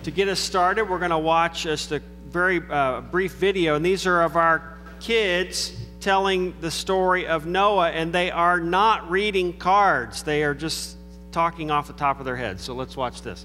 To get us started, we're going to watch just a very brief video, and these are of our kids telling the story of Noah, and they are not reading cards. They are just talking off the top of their heads. So let's watch this.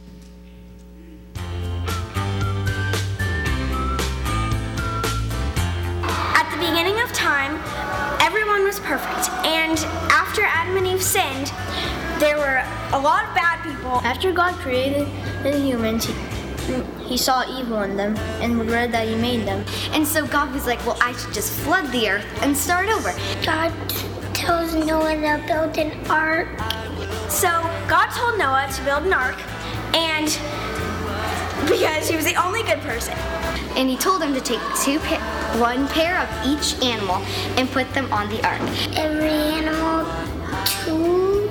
At the beginning of time, everyone was perfect, and after Adam and Eve sinned, there were a lot of bad people. After God created the humans, he saw evil in them and regretted that he made them. And so God was like, well, I should just flood the earth and start over. God tells Noah to build an ark. So God told Noah to build an ark, and because he was the only good person. And he told him to take one pair of each animal and put them on the ark. Every animal, two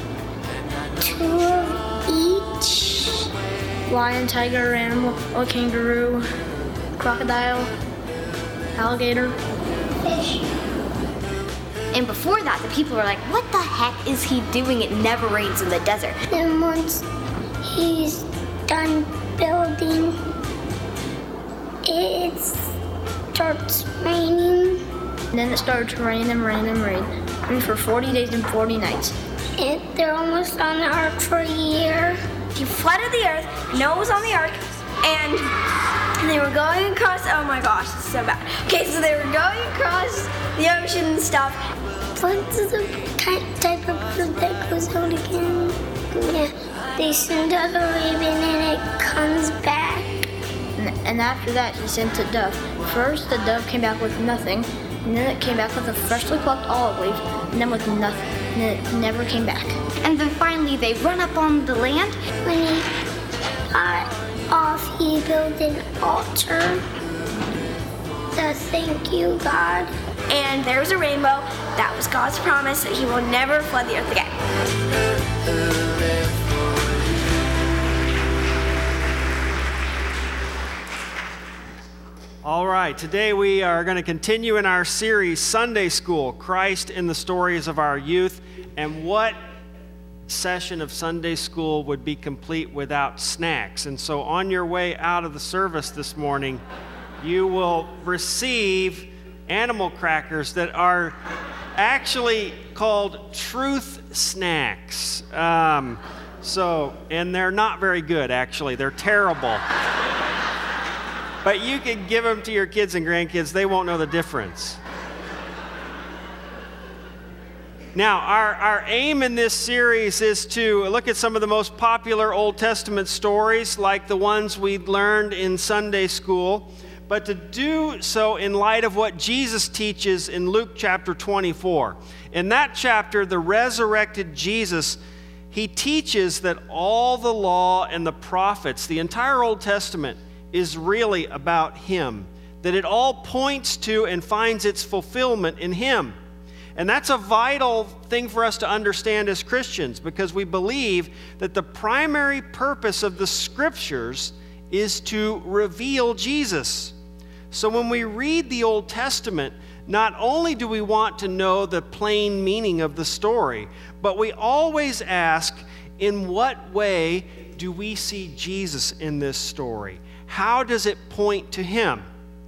of each. Lion, tiger, animal, a kangaroo, crocodile, alligator, fish. And before that, the people were like, what the heck is he doing? It never rains in the desert. Then once he's done building, it starts raining. And then it started to rain and rain and rain. And for 40 days and 40 nights. They're almost on the ark for a year. He flooded the earth, Noah was on the ark, and they were going across, oh my gosh, it's so bad. Okay, so they were going across the ocean and stuff. What's the type of bird that goes out again? Yeah, they send out a raven and it comes back. And after that, he sent a dove. First, the dove came back with nothing, and then it came back with a freshly plucked olive leaf, and then with nothing, and then it never came back. And then finally, they run up on the land. When he got off, he built an altar to thank you, God. And there was a rainbow. That was God's promise that he will never flood the earth again. All right, today we are going to continue in our series, Sunday School, Christ in the Stories of Our Youth. And what session of Sunday School would be complete without snacks? And so on your way out of the service this morning, you will receive animal crackers that are actually called Truth Snacks. And they're not very good, actually. They're terrible. But you can give them to your kids and grandkids. They won't know the difference. Now, our aim in this series is to look at some of the most popular Old Testament stories, like the ones we learned in Sunday school, but to do so in light of what Jesus teaches in Luke chapter 24. In that chapter, the resurrected Jesus, he teaches that all the law and the prophets, the entire Old Testament, is really about him, that it all points to and finds its fulfillment in him. And that's a vital thing for us to understand as Christians, because we believe that the primary purpose of the Scriptures is to reveal Jesus. So when we read the Old Testament, not only do we want to know the plain meaning of the story, but we always ask, in what way do we see Jesus in this story? How does it point to him?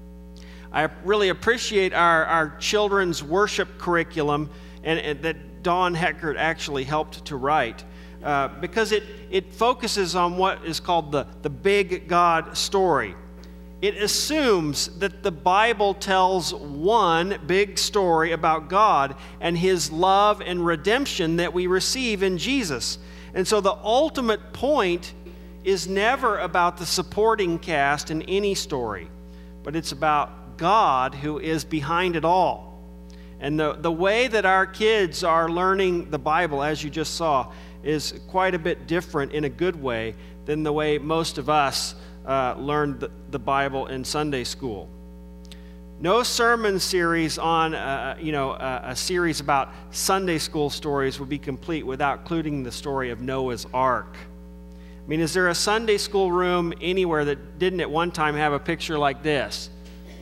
I really appreciate our children's worship curriculum and that Don Heckert actually helped to write because it focuses on what is called the big God story. It assumes that the Bible tells one big story about God and his love and redemption that we receive in Jesus. And so the ultimate point is never about the supporting cast in any story, but it's about God who is behind it all. And the way that our kids are learning the Bible, as you just saw, is quite a bit different in a good way than the way most of us learned the Bible in Sunday school. No sermon series on a series about Sunday school stories would be complete without including the story of Noah's Ark. I mean, is there a Sunday school room anywhere that didn't at one time have a picture like this?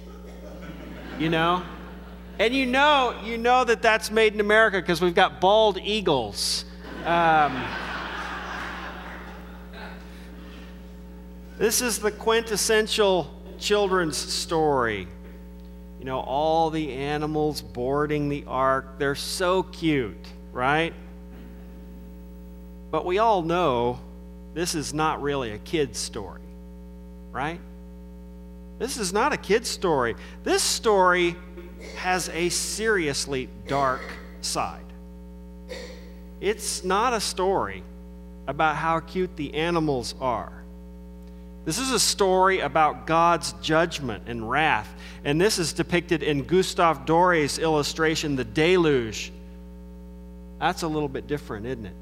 You know? And you know that that's made in America because we've got bald eagles. This is the quintessential children's story. You know, all the animals boarding the ark, they're so cute, right? But we all know this is not really a kid's story, right? This is not a kid's story. This story has a seriously dark side. It's not a story about how cute the animals are. This is a story about God's judgment and wrath, and this is depicted in Gustave Doré's illustration, The Deluge. That's a little bit different, isn't it?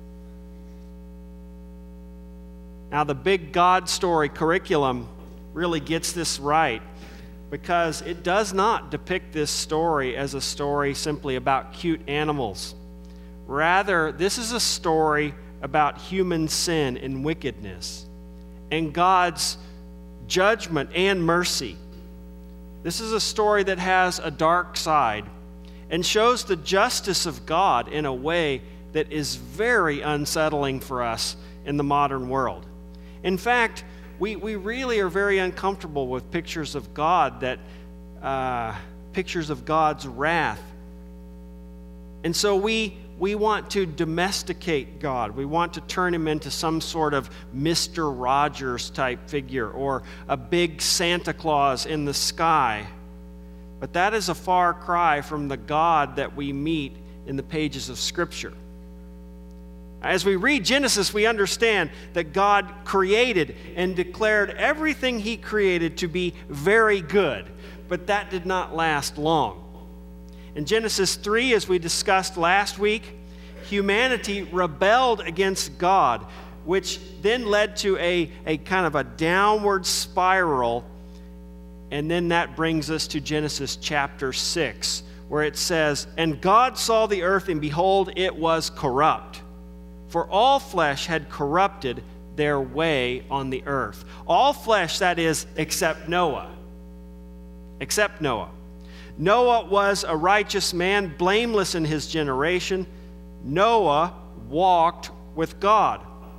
Now, the Big God Story curriculum really gets this right, because it does not depict this story as a story simply about cute animals. Rather, this is a story about human sin and wickedness, and God's judgment and mercy. This is a story that has a dark side and shows the justice of God in a way that is very unsettling for us in the modern world. In fact, we really are very uncomfortable with pictures of God pictures of God's wrath. And so we want to domesticate God. We want to turn him into some sort of Mr. Rogers type figure or a big Santa Claus in the sky. But that is a far cry from the God that we meet in the pages of Scripture. As we read Genesis, we understand that God created and declared everything he created to be very good, but that did not last long. In Genesis 3, as we discussed last week, humanity rebelled against God, which then led to a kind of a downward spiral. And then that brings us to Genesis chapter 6, where it says, "And God saw the earth, and behold, it was corrupt. For all flesh had corrupted their way on the earth." All flesh, that is, except Noah. Except Noah. Noah was a righteous man, blameless in his generation. Noah walked with God.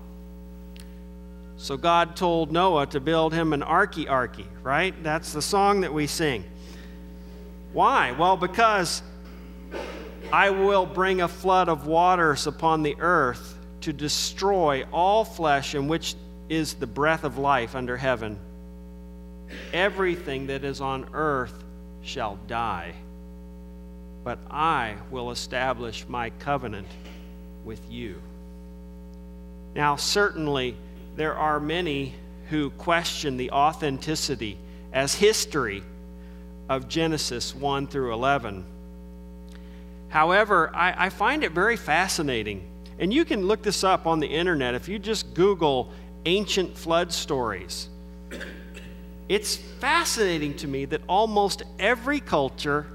So God told Noah to build him an arky, right? That's the song that we sing. Why? Well, because I will bring a flood of waters upon the earth to destroy all flesh, in which is the breath of life under heaven. Everything that is on earth shall die, but I will establish my covenant with you. Now, certainly, there are many who question the authenticity as history of Genesis 1 through 11. However, I find it very fascinating, and you can look this up on the internet if you just Google ancient flood stories. It's fascinating to me that almost every culture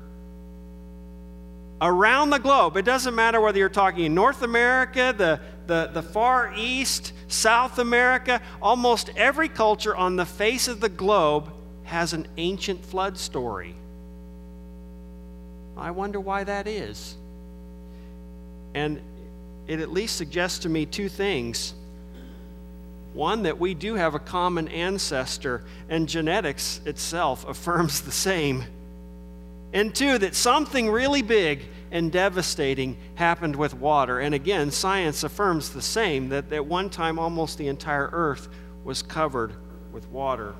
around the globe, it doesn't matter whether you're talking in North America, the Far East, South America, almost every culture on the face of the globe has an ancient flood story. I wonder why that is. And it at least suggests to me two things. One, that we do have a common ancestor, and genetics itself affirms the same. And two, that something really big and devastating happened with water. And again, science affirms the same, that at one time almost the entire earth was covered with water.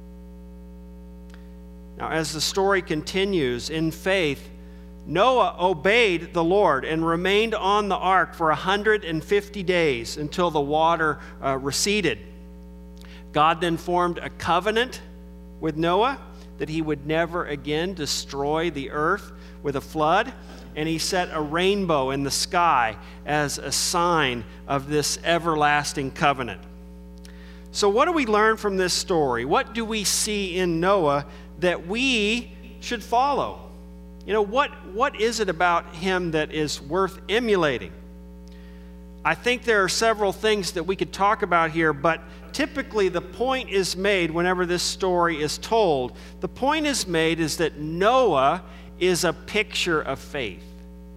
Now, as the story continues, in faith, Noah obeyed the Lord and remained on the ark for 150 days until the water receded. God then formed a covenant with Noah that he would never again destroy the earth with a flood, and he set a rainbow in the sky as a sign of this everlasting covenant. So what do we learn from this story? What do we see in Noah that we should follow? You know, what is it about him that is worth emulating? I think there are several things that we could talk about here, but typically the point is made whenever this story is told. The point is made is that Noah is a picture of faith.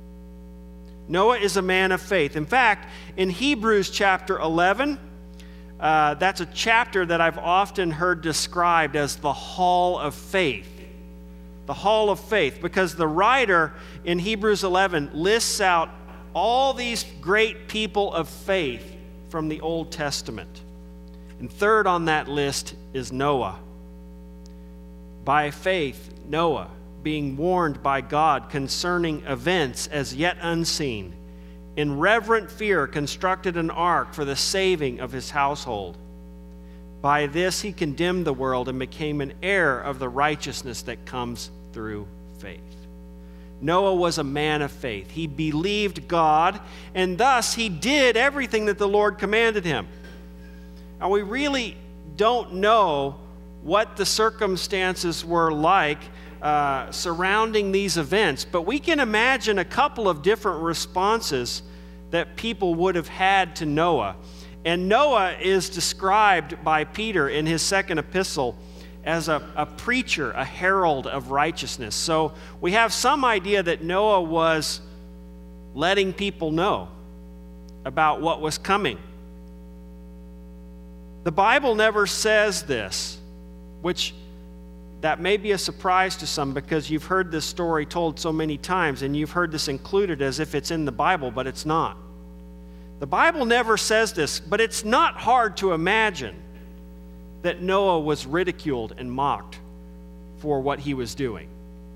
Noah is a man of faith. In fact, in Hebrews chapter 11, that's a chapter that I've often heard described as the Hall of Faith. The Hall of Faith, because the writer in Hebrews 11 lists out all these great people of faith from the Old Testament. And third on that list is Noah. By faith, Noah, being warned by God concerning events as yet unseen, in reverent fear constructed an ark for the saving of his household. By this he condemned the world and became an heir of the righteousness that comes through faith. Noah was a man of faith. He believed God, and thus he did everything that the Lord commanded him. Now, we really don't know what the circumstances were like surrounding these events, but we can imagine a couple of different responses that people would have had to Noah. And Noah is described by Peter in his second epistle as a preacher, a herald of righteousness. So we have some idea that Noah was letting people know about what was coming. The Bible never says this, which that may be a surprise to some because you've heard this story told so many times and you've heard this included as if it's in the Bible, but it's not. The Bible never says this, but it's not hard to imagine that Noah was ridiculed and mocked for what he was doing.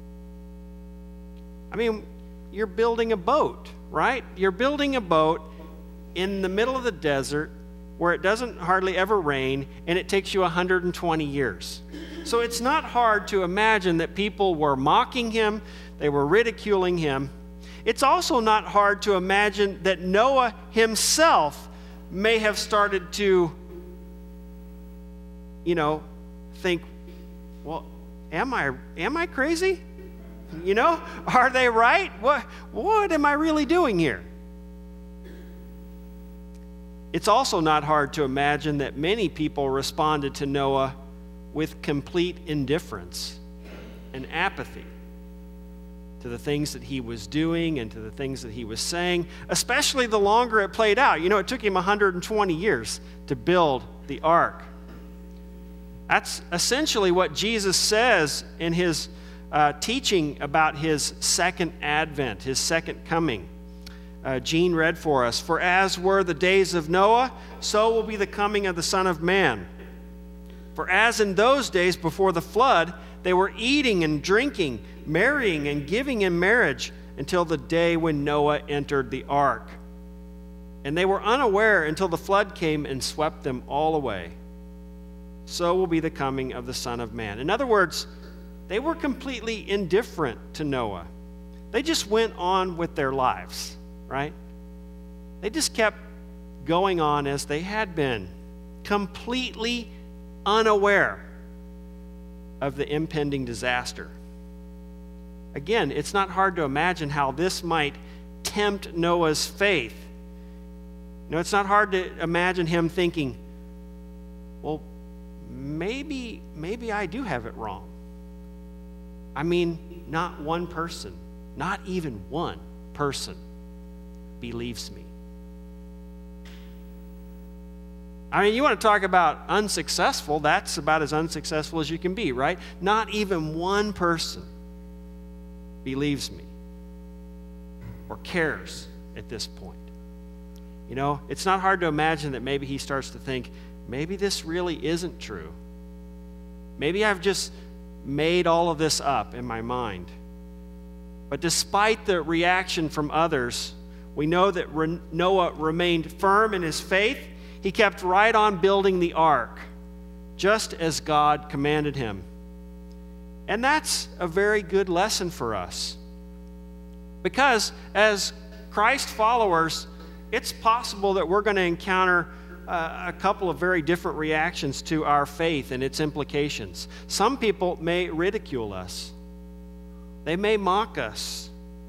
I mean, you're building a boat, right? You're building a boat in the middle of the desert where it doesn't hardly ever rain, and it takes you 120 years. So it's not hard to imagine that people were mocking him, they were ridiculing him. It's also not hard to imagine that Noah himself may have started to think, well, am I crazy? Are they right? What am I really doing here? It's also not hard to imagine that many people responded to Noah with complete indifference and apathy to the things that he was doing and to the things that he was saying, especially the longer it played out. It took him 120 years to build the ark. That's essentially what Jesus says in his teaching about his second advent, his second coming. Gene read for us, "For as were the days of Noah, so will be the coming of the Son of Man. For as in those days before the flood, they were eating and drinking, marrying and giving in marriage until the day when Noah entered the ark. And they were unaware until the flood came and swept them all away. So will be the coming of the Son of Man." In other words, they were completely indifferent to Noah. They just went on with their lives, right? They just kept going on as they had been, completely unaware of the impending disaster. Again, it's not hard to imagine how this might tempt Noah's faith. It's not hard to imagine him thinking, well, maybe I do have it wrong. I mean, not one person, not even one person believes me. I mean, you want to talk about unsuccessful, that's about as unsuccessful as you can be, right? Not even one person believes me or cares at this point. It's not hard to imagine that maybe he starts to think, maybe this really isn't true. Maybe I've just made all of this up in my mind. But despite the reaction from others, we know that Noah remained firm in his faith. He kept right on building the ark, just as God commanded him. And that's a very good lesson for us. Because as Christ followers, it's possible that we're going to encounter a couple of very different reactions to our faith and its implications. Some people may ridicule us. They may mock us.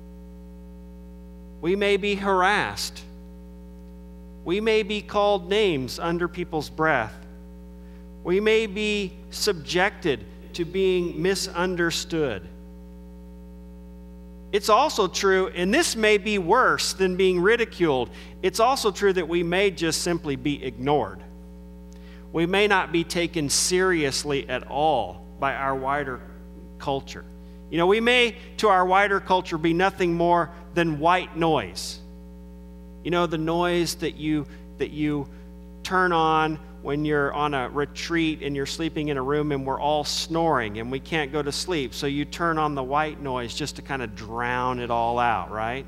We may be harassed. We may be called names under people's breath. We may be subjected to being misunderstood. It's also true, and this may be worse than being ridiculed, it's also true that we may just simply be ignored. we may not be taken seriously at all by our wider culture. You know, we may, to our wider culture, be nothing more than white noise. You know, the noise that you turn on when you're on a retreat and you're sleeping in a room and we're all snoring and we can't go to sleep. So you turn on the white noise just to kind of drown it all out, right?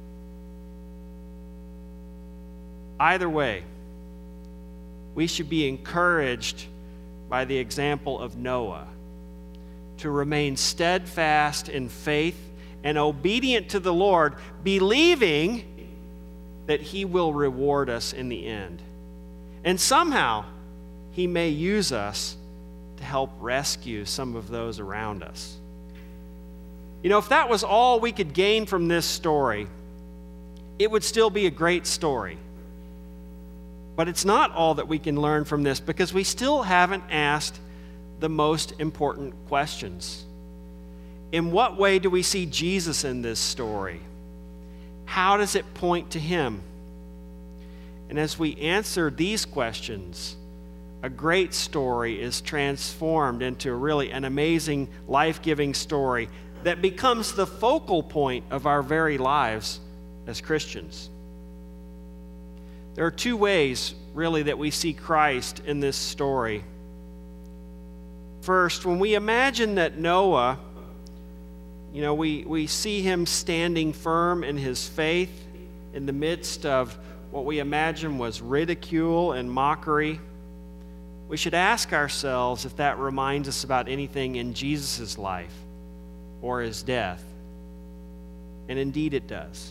Either way, we should be encouraged by the example of Noah to remain steadfast in faith and obedient to the Lord, believing that He will reward us in the end. And somehow, He may use us to help rescue some of those around us. You know, if that was all we could gain from this story, it would still be a great story. But it's not all that we can learn from this, because we still haven't asked the most important questions. In what way do we see Jesus in this story? How does it point to Him? And as we answer these questions, a great story is transformed into really an amazing, life-giving story that becomes the focal point of our very lives as Christians. There are two ways, really, that we see Christ in this story. First, when we imagine that Noah, you know, we see him standing firm in his faith in the midst of what we imagine was ridicule and mockery. We should ask ourselves if that reminds us about anything in Jesus' life or His death. And indeed it does.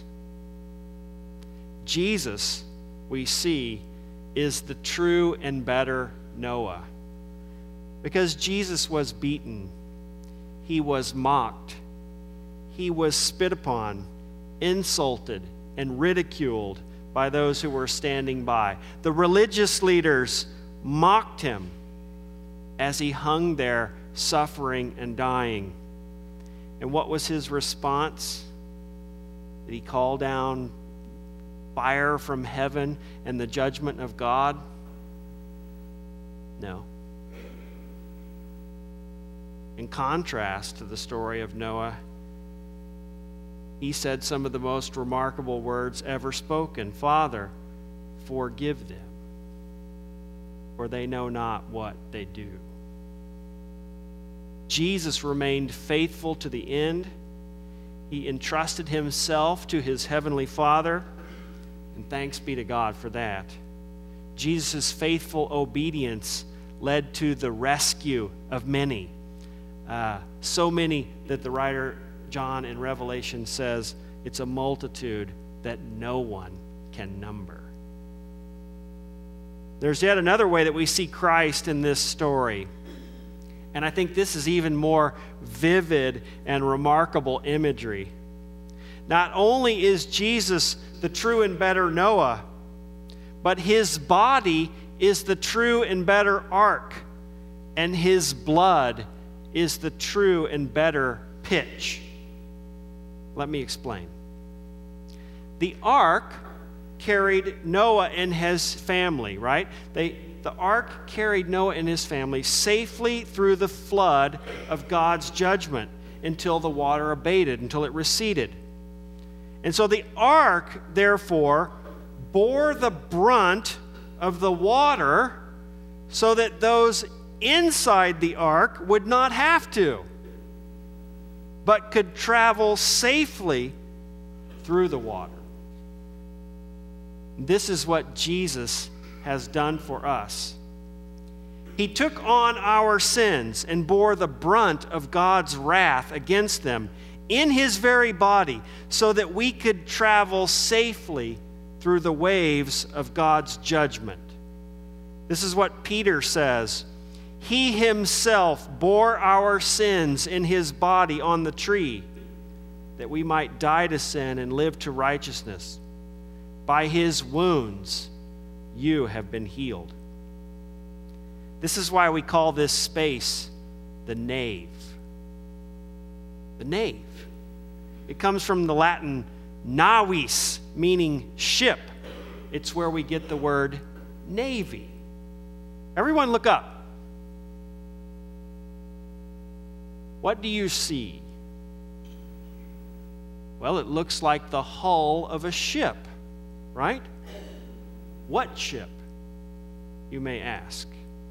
Jesus, we see, is the true and better Noah. Because Jesus was beaten, He was mocked, He was spit upon, insulted, and ridiculed by those who were standing by. The religious leaders mocked Him as He hung there suffering and dying. And what was His response? Did He call down fire from heaven and the judgment of God? No. In contrast to the story of Noah, he said some of the most remarkable words ever spoken. Father, forgive them, for they know not what they do. Jesus remained faithful to the end. He entrusted Himself to His heavenly Father, and thanks be to God for that. Jesus' faithful obedience led to the rescue of many. So many that the writer John in Revelation says it's a multitude that no one can number. There's yet another way that we see Christ in this story. And I think this is even more vivid and remarkable imagery. Not only is Jesus the true and better Noah, but His body is the true and better ark, and His blood is the true and better pitch. Let me explain. The ark carried Noah and his family, right? The ark carried Noah and his family safely through the flood of God's judgment until the water abated, until it receded. And so the ark, therefore, bore the brunt of the water so that those inside the ark would not have to, but could travel safely through the water. This is what Jesus has done for us. He took on our sins and bore the brunt of God's wrath against them in His very body so that we could travel safely through the waves of God's judgment. This is what Peter says. He Himself bore our sins in His body on the tree, that we might die to sin and live to righteousness. By His wounds, you have been healed. This is why we call this space the nave. The nave. It comes from the Latin navis, meaning ship. It's where we get the word navy. Everyone look up. What do you see? Well, it looks like the hull of a ship, right? What ship, you may ask?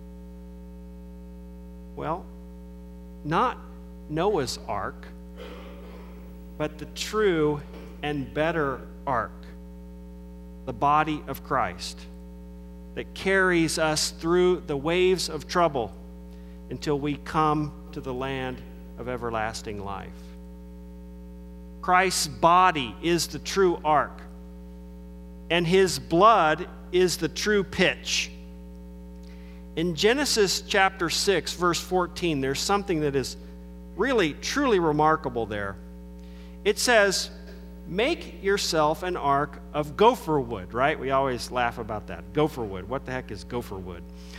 Well, not Noah's ark, but the true and better ark, the body of Christ, that carries us through the waves of trouble until we come to the land of everlasting life. Christ's body is the true ark, and his blood is the true pitch. In Genesis chapter 6, verse 14, there's something that is really, truly remarkable there. It says, make yourself an ark of gopher wood, right? We always laugh about that. Gopher wood. What the heck is gopher wood?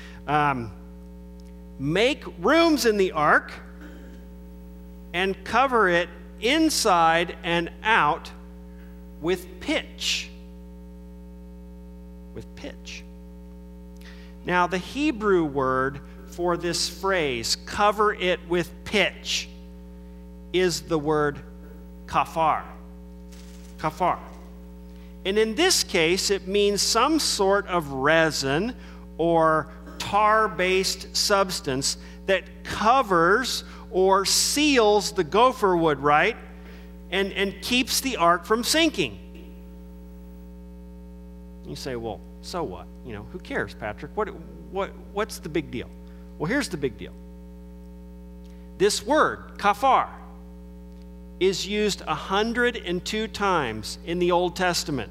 Make rooms in the ark and cover it inside and out with pitch. With pitch. Now, the Hebrew word for this phrase, cover it with pitch, is the word kafar. Kafar. And in this case, it means some sort of resin or tar-based substance that covers or seals the gopher wood, right? And keeps the ark from sinking. You say, well, so what? Who cares, Patrick? What's the big deal? Well, here's the big deal. This word, kafar, is used 102 times in the Old Testament.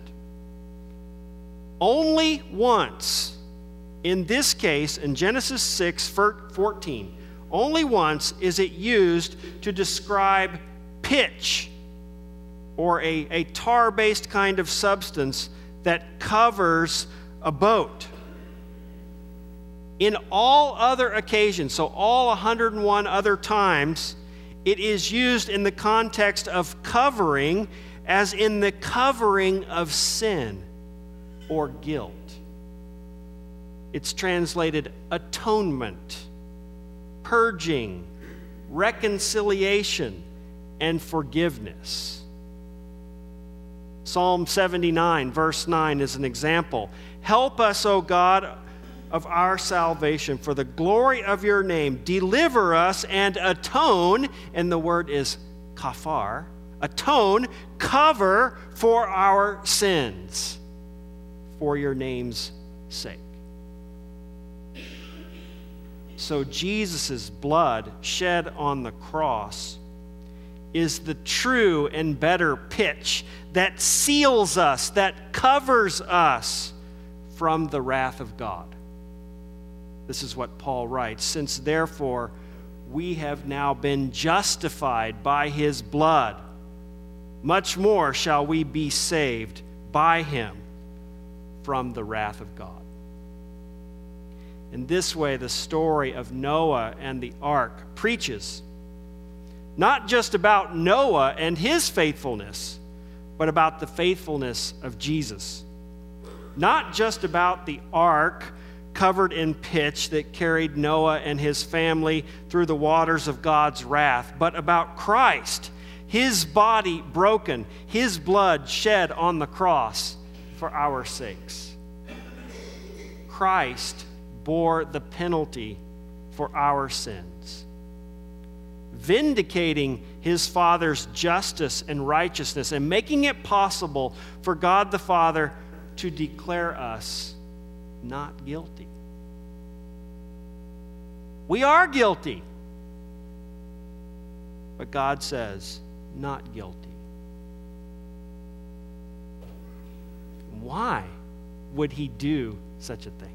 Only once, in this case, in Genesis 6:14, only once is it used to describe pitch, or a tar-based kind of substance that covers a boat. In all other occasions, so all 101 other times, it is used in the context of covering, as in the covering of sin or guilt. It's translated atonement, purging, reconciliation, and forgiveness. Psalm 79, verse 9 is an example. Help us, O God of our salvation, for the glory of your name. Deliver us and atone, and the word is kafar, atone, cover for our sins, for your name's sake. So Jesus' blood shed on the cross is the true and better pitch that seals us, that covers us from the wrath of God. This is what Paul writes. Since therefore we have now been justified by his blood, much more shall we be saved by him from the wrath of God. In this way, the story of Noah and the ark preaches not just about Noah and his faithfulness, but about the faithfulness of Jesus. Not just about the ark covered in pitch that carried Noah and his family through the waters of God's wrath, but about Christ, his body broken, his blood shed on the cross for our sakes. Christ bore the penalty for our sins, vindicating his Father's justice and righteousness and making it possible for God the Father to declare us not guilty. We are guilty, but God says not guilty. Why would he do such a thing?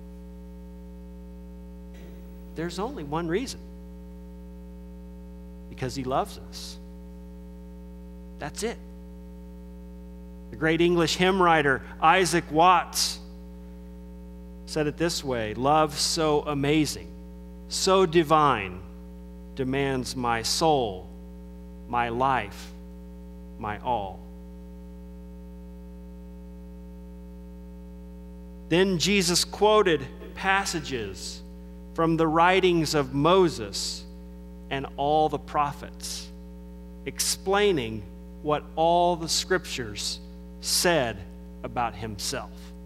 There's only one reason. Because he loves us. That's it. The great English hymn writer Isaac Watts said it this way: love so amazing, so divine, demands my soul, my life, my all. Then Jesus quoted passages from the writings of Moses and all the prophets, explaining what all the scriptures said about himself.